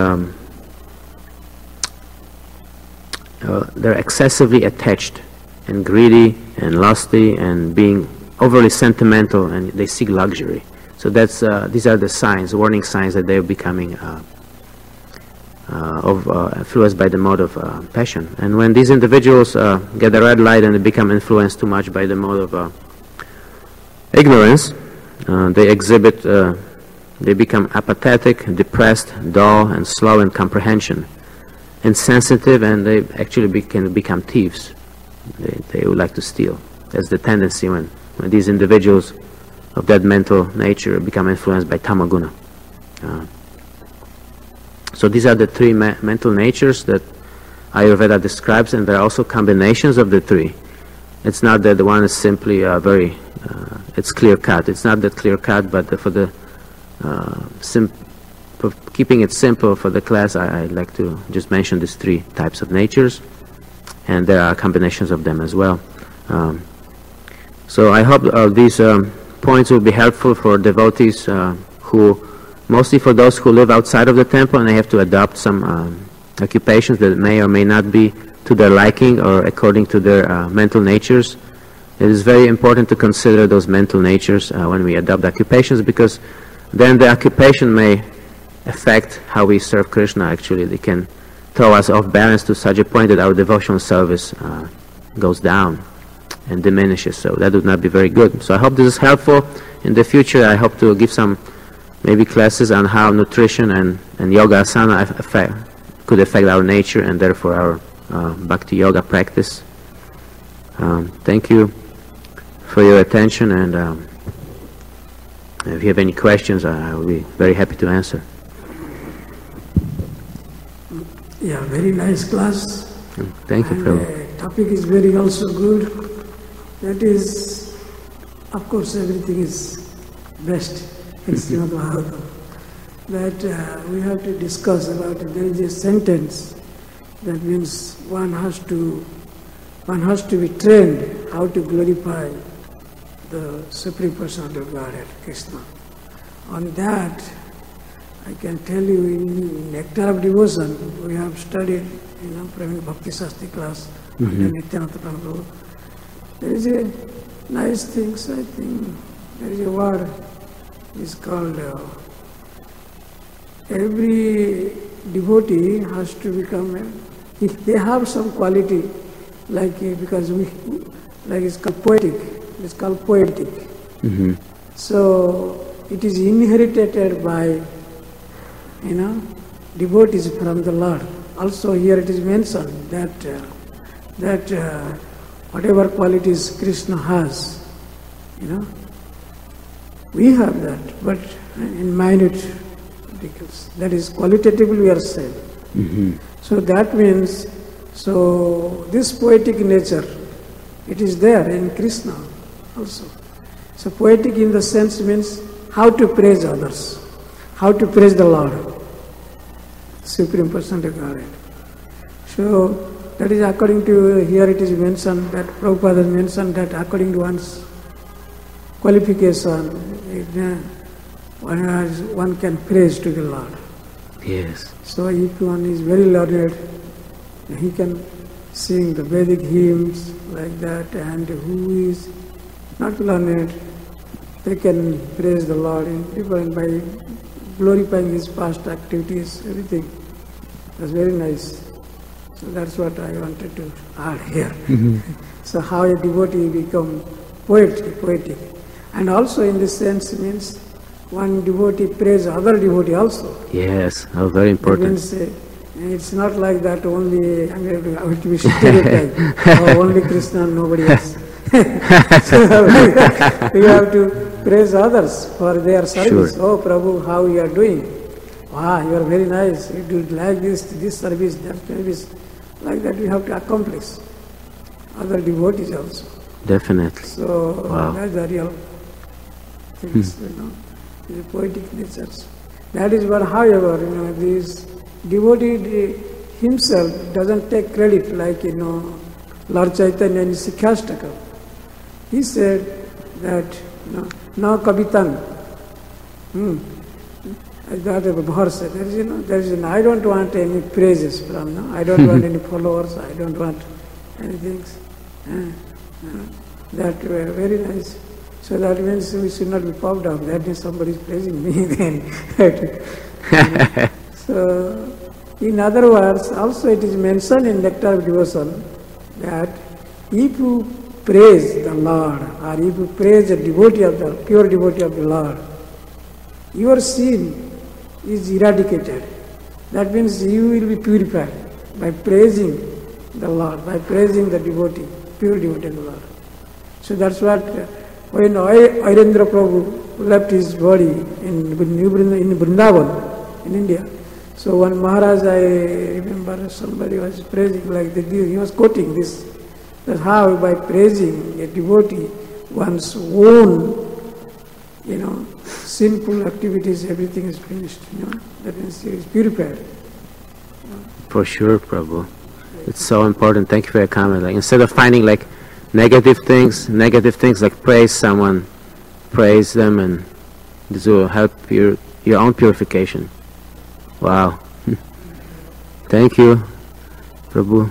they're excessively attached and greedy and lusty and being overly sentimental, and they seek luxury. So that's these are the signs, warning signs that they're becoming influenced by the mode of passion. And when these individuals get the red light and they become influenced too much by the mode of ignorance, they become apathetic, depressed, dull, and slow in comprehension, insensitive, and they actually can become thieves. They would like to steal. That's the tendency when these individuals of that mental nature become influenced by tamaguna. So these are the three mental natures that Ayurveda describes, and there are also combinations of the three. It's not that the one is simply it's clear-cut. It's not that clear-cut, but for keeping it simple for the class, I'd like to just mention these three types of natures, and there are combinations of them as well. So I hope these points will be helpful for devotees mostly for those who live outside of the temple and they have to adopt some occupations that may or may not be to their liking or according to their mental natures. It is very important to consider those mental natures when we adopt occupations, because then the occupation may affect how we serve Krishna. Actually, they can throw us off balance to such a point that our devotional service goes down and diminishes. So that would not be very good. So I hope this is helpful. In the future, I hope to give some maybe classes on how nutrition and yoga asana could affect our nature and therefore our bhakti yoga practice. Thank you for your attention, and if you have any questions, I will be very happy to answer. Yeah, very nice class. Thank you, Prabhu. The topic is very also good. That is, of course, everything is best in Srimad Bhagavatam. That we have to discuss about it. There is a sentence that means one has to be trained how to glorify the Supreme Personality of Godhead, Krishna. On that, I can tell you in Nectar of Devotion, we have studied, Praveen Bhakti Shastri class, under Nityananda Prabhu. There is a nice thing, so I think there is a word, it's called, every devotee has to become, if they have some quality, like it's called poetic, it's called poetic. Mm-hmm. So it is inherited by, devotees from the Lord. Also here it is mentioned that whatever qualities Krishna has, we have that, but in minute particles. That is qualitatively we are saying. Mm-hmm. So that means, this poetic nature, it is there in Krishna also. So poetic in the sense means how to praise others, how to praise the Lord, Supreme Personality of Godhead. So that is according to, here it is mentioned that Prabhupada has mentioned that according to one's qualification, one can praise to the Lord. Yes. So if one is very learned, he can sing the Vedic hymns like that, and who is not learned, they can praise the Lord in different by glorifying his past activities, everything. That's very nice. So that's what I wanted to add here. Mm-hmm. So how a devotee become poetic. And also in this sense means one devotee praise other devotee also. Yes, very important. That means it's not like that only I have to be stereotyped, only Krishna and nobody else. So we have to praise others for their service. Sure. Oh Prabhu, how you are doing? Wow, you are very nice. You do like this service, that service. Like that we have to accomplish other devotees also. Definitely. So wow. That's the real things, the poetic natures. That is what, however, this devotee himself doesn't take credit like, Lord Chaitanya in Sikhastakam. He said that, na kavitan. That a verse. I don't want any praises from, I don't want any followers, I don't want anything. That were very nice. So that means we should not be puffed up. That means somebody is praising me then. So, in other words, also it is mentioned in Nectar of Devotion that if you praise the Lord, or if you praise a devotee of the pure devotee of the Lord, your sin is eradicated. That means you will be purified by praising the Lord, by praising the devotee, pure devotee of the Lord. So that's what, when Airendra Prabhu left his body in Vrindavan, in India, so one Maharaj, I remember somebody was praising like that, he was quoting this, that how by praising a devotee, one's own, sinful activities, everything is finished, that means it is purified. For sure, Prabhu. It's so important. Thank you for your comment. Like, instead of finding negative things like praise someone, praise them, and this will help your own purification. Wow. Thank you, Prabhu.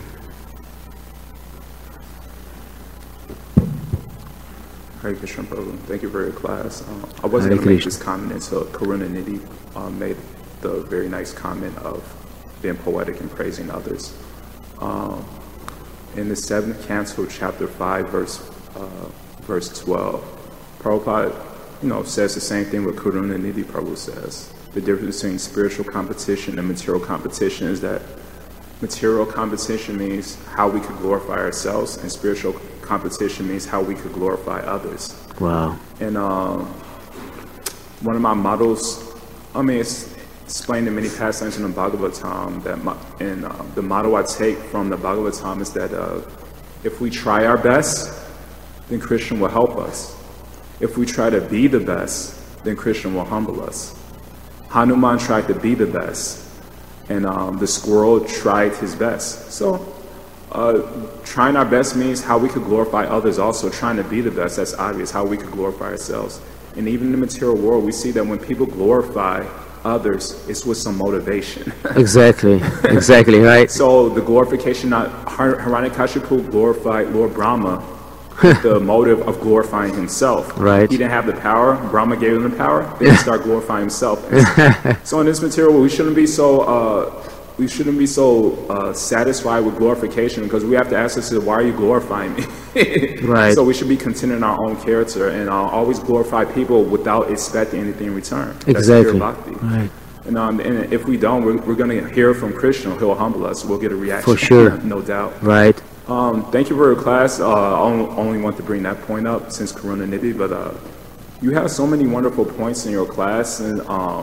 Hare Krishna, Prabhu. Thank you for your class. I wasn't going to make this comment until Karunanidhi made the very nice comment of being poetic and praising others. In the 7th Canto, chapter 5, verse 12, Prabhupada, says the same thing what Karunanidhi Prabhu says. The difference between spiritual competition and material competition is that material competition means how we could glorify ourselves, and spiritual competition means how we could glorify others. Wow. And one of my models, it's explained in many pastimes in the Bhagavatam, the motto I take from the Bhagavatam is that if we try our best, then Krishna will help us. If we try to be the best, then Krishna will humble us. Hanuman tried to be the best, and the squirrel tried his best. So trying our best means how we could glorify others also. Trying to be the best, that's obvious, how we could glorify ourselves. And even in the material world, we see that when people glorify others, it's with some motivation. Exactly, right? So the glorification, Hiranyakashipu glorified Lord Brahma with the motive of glorifying himself. Right. He didn't have the power. Brahma gave him the power. Then he started glorifying himself. So in this material, we shouldn't be so satisfied with glorification, because we have to ask ourselves, why are you glorifying me? Right. So we should be content in our own character and always glorify people without expecting anything in return. Exactly. That's pure bhakti. Right. And if we don't, we're going to hear from Krishna. He'll humble us. We'll get a reaction. For sure. No doubt. Right. Thank you for your class. I only want to bring that point up since Karunanidhi, but you have so many wonderful points in your class, and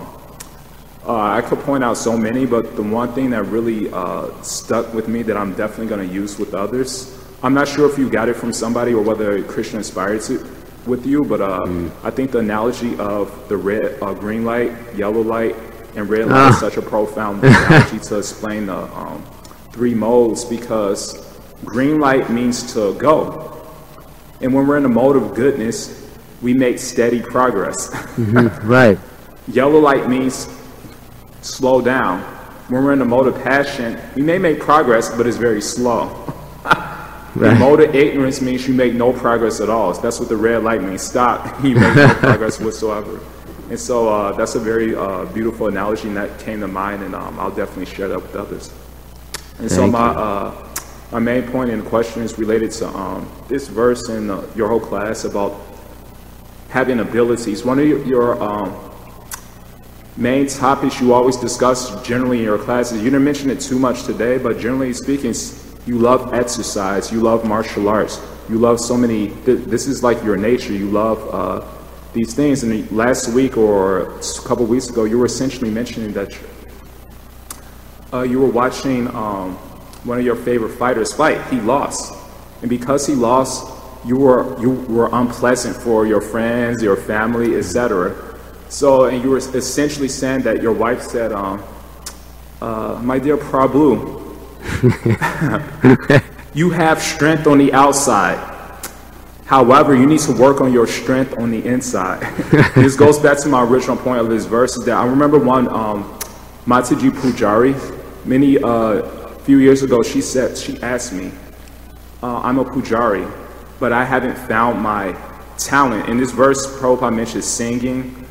I could point out so many, but the one thing that really stuck with me that I'm definitely going to use with others, I'm not sure if you got it from somebody or whether Krishna inspired it with you, but I think the analogy of the green light, yellow light, and red light is such a profound analogy to explain the 3 modes, because green light means to go. And when we're in the mode of goodness, we make steady progress. Right. Yellow light means slow down. When we're in the mode of passion, we may make progress, but it's very slow. The mode of ignorance means you make no progress at all. That's what the red light means. Stop. You make no progress whatsoever. And so that's a very beautiful analogy, and that came to mind, and I'll definitely share that with others. And so my main point in the question is related to this verse in your whole class about having abilities. One of your main topics you always discuss generally in your classes, you didn't mention it too much today, but generally speaking, you love exercise, you love martial arts, you love so many, this is like your nature, you love these things. And last week or a couple of weeks ago, you were essentially mentioning that you were watching one of your favorite fighters fight. He lost, and because he lost, you were unpleasant for your friends, your family, etc. So, and you were essentially saying that your wife said, my dear Prabhu, you have strength on the outside. However, you need to work on your strength on the inside. This goes back to my original point of this verse, is that I remember one Mataji Pujari, few years ago, she asked me, I'm a Pujari, but I haven't found my talent. In this verse, Prabhupada mentions singing,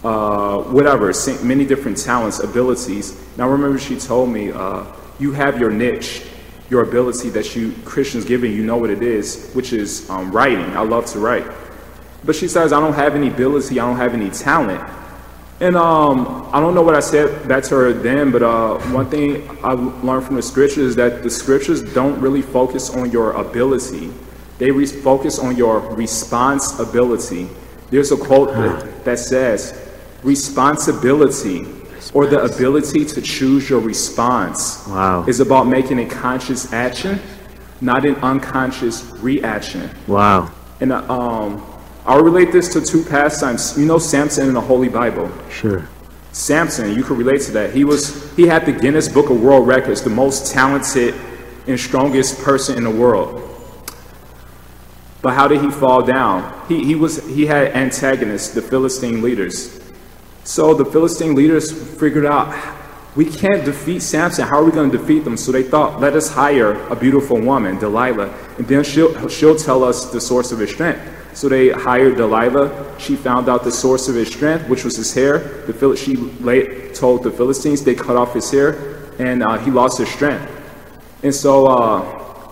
many different talents, abilities. Now, I remember she told me, you have your niche, your ability that Krishna's giving, you know what it is, which is writing. I love to write. But she says, I don't have any ability, I don't have any talent. And I don't know what I said back to her then, but one thing I learned from the scriptures is that the scriptures don't really focus on your ability. They focus on your responsibility. There's a quote that says, responsibility, or the ability to choose your response, is about making a conscious action, not an unconscious reaction. Wow. And I'll relate this to 2 pastimes. You know Samson in the Holy Bible? Sure. Samson, you could relate to that. He had the Guinness Book of World Records, the most talented and strongest person in the world. But how did he fall down? He had antagonists, the Philistine leaders. So the Philistine leaders figured out, we can't defeat Samson. How are we going to defeat them? So they thought, let us hire a beautiful woman, Delilah, and then she'll tell us the source of his strength. So they hired Delilah. She found out the source of his strength, which was his hair. She told the Philistines they cut off his hair, and he lost his strength. And so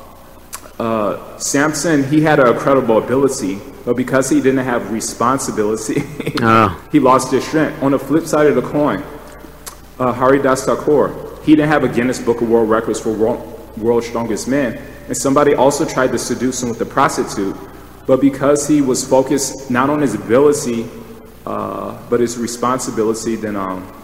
Samson, he had an incredible ability, but because he didn't have responsibility, he lost his strength. On the flip side of the coin, Haridas Thakur, he didn't have a Guinness Book of World Records for World's Strongest Man, and somebody also tried to seduce him with a prostitute, but because he was focused not on his ability, but his responsibility, then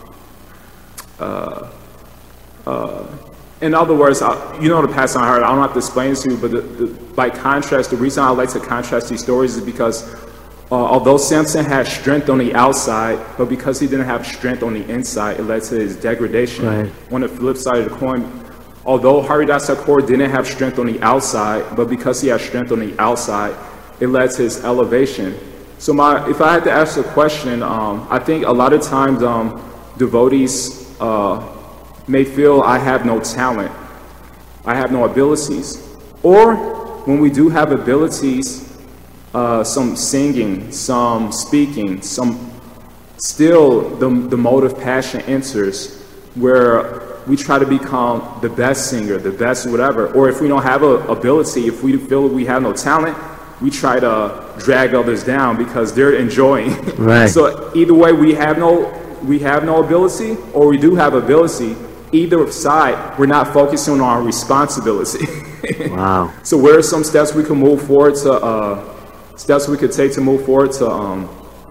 in other words, you know the passage I heard, I don't have to explain it to you, but by contrast, the reason I like to contrast these stories is because although Samson had strength on the outside, but because he didn't have strength on the inside, it led to his degradation. Right. On the flip side of the coin, although Haridas Thakur didn't have strength on the outside, but because he had strength on the outside, it led to his elevation. So if I had to ask a question, I think a lot of times devotees may feel I have no talent, I have no abilities. Or when we do have abilities, some singing, some speaking, still the mode of passion enters where we try to become the best singer, the best whatever. Or if we don't have an ability, if we feel we have no talent, we try to drag others down because they're enjoying. Right. So either way, we have no ability, or we do have ability. Either side, we're not focusing on our responsibility. Wow. So where are some steps we can move forward to, steps we could take to move forward to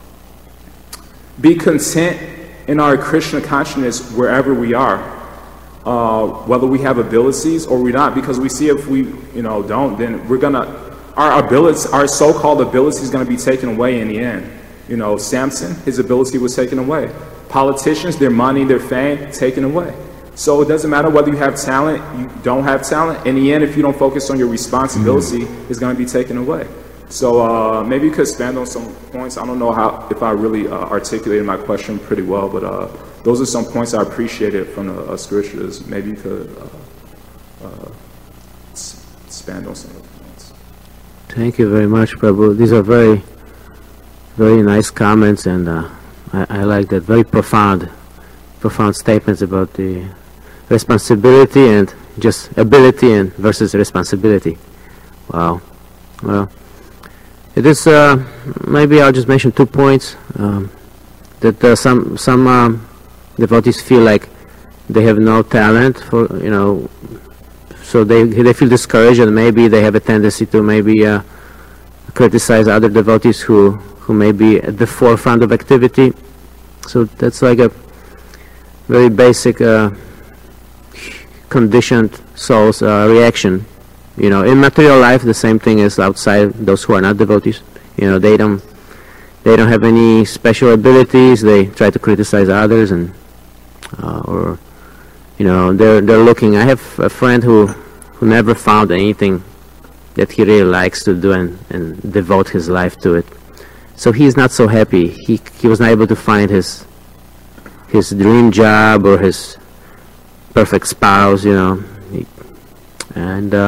be content in our Krishna consciousness wherever we are, whether we have abilities or we're not, because we see if we don't, then we're gonna, our so-called ability is gonna be taken away in the end. Samson, his ability was taken away. Politicians, their money, their fame, taken away. So it doesn't matter whether you have talent, you don't have talent. In the end, if you don't focus on your responsibility, it's going to be taken away. So maybe you could expand on some points. I don't know if I really articulated my question pretty well, but those are some points I appreciated from the scriptures. Maybe you could expand on some of the points. Thank you very much, Prabhu. These are very, very nice comments, and I like that. Very profound statements about the responsibility and just ability and versus responsibility. Wow. Well, it is. Maybe I'll just mention 2 points that some devotees feel like they have no talent for so they feel discouraged, and maybe they have a tendency to maybe criticize other devotees who may be at the forefront of activity. So that's like a very basic conditioned soul's reaction. In material life, the same thing is outside. Those who are not devotees, they don't have any special abilities. They try to criticize others, and they're looking. I have a friend who never found anything that he really likes to do and devote his life to it. So he's not so happy. He was not able to find his dream job or his perfect spouse, and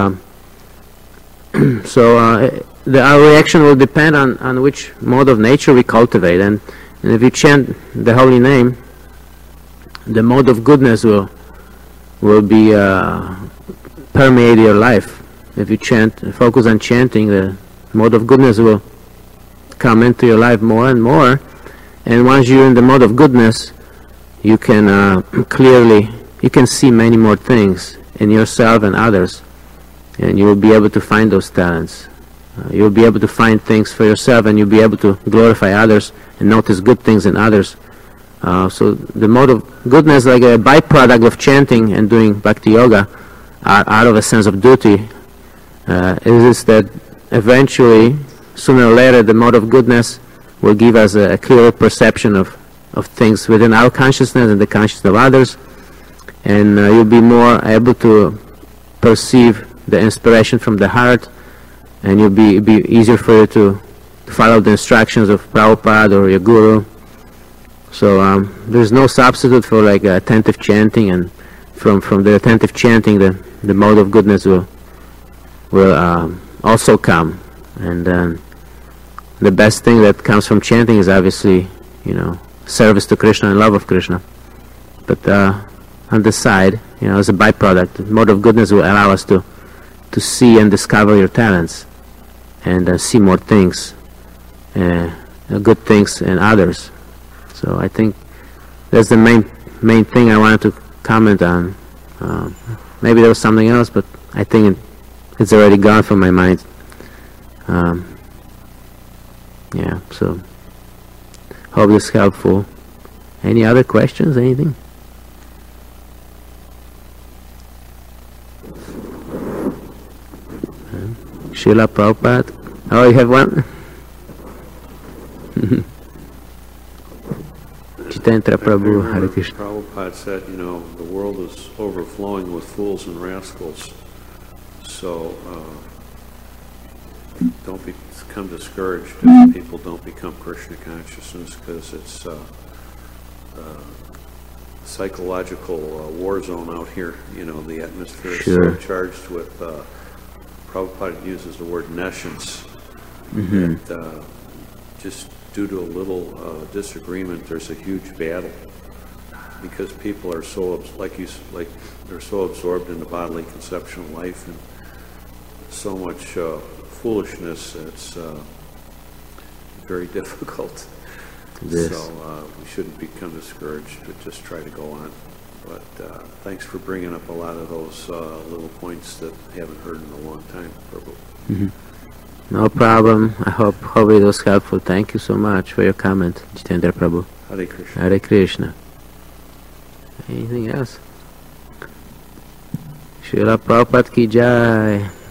so our reaction will depend on which mode of nature we cultivate, and if you chant the holy name, the mode of goodness will be permeate your life. If you focus on chanting, the mode of goodness will come into your life more and more, and once you're in the mode of goodness, you can clearly see many more things in yourself and others, and you will be able to find those talents. You'll be able to find things for yourself, and you'll be able to glorify others and notice good things in others. So the mode of goodness, like a byproduct of chanting and doing bhakti yoga, out of a sense of duty, is that eventually, sooner or later, the mode of goodness will give us a clearer perception of things within our consciousness and the consciousness of others, and you'll be more able to perceive the inspiration from the heart and it'll be easier for you to follow the instructions of Prabhupada or your guru. So there's no substitute for like attentive chanting, and from the attentive chanting, the mode of goodness will also come. And the best thing that comes from chanting is obviously, service to Krishna and love of Krishna. But on the side, as a byproduct, the mode of goodness will allow us to see and discover your talents, and see more things, good things in others. So I think that's the main thing I wanted to comment on. Maybe there was something else, but I think it's already gone from my mind. Yeah, so hope this is helpful. Any other questions? Anything? Srila Prabhupada. Oh, you have one? Jitendra Prabhu, Hare Krishna. Prabhupada said, the world is overflowing with fools and rascals. So don't become discouraged if people don't become Krishna consciousness, because it's psychological war zone out here. The atmosphere is so charged with, Prabhupada uses the word nescience, that just due to a little disagreement, there's a huge battle, because people are so, they're so absorbed in the bodily conception of life, and so much foolishness, it's very difficult. Yes. So we shouldn't become discouraged, but just try to go on. But thanks for bringing up a lot of those little points that I haven't heard in a long time, Prabhu. No problem. I hope it was helpful. Thank you so much for your comment, Jitendra Prabhu. Hare Krishna. Hare Krishna. Anything else? Srila Prabhupada ki jai.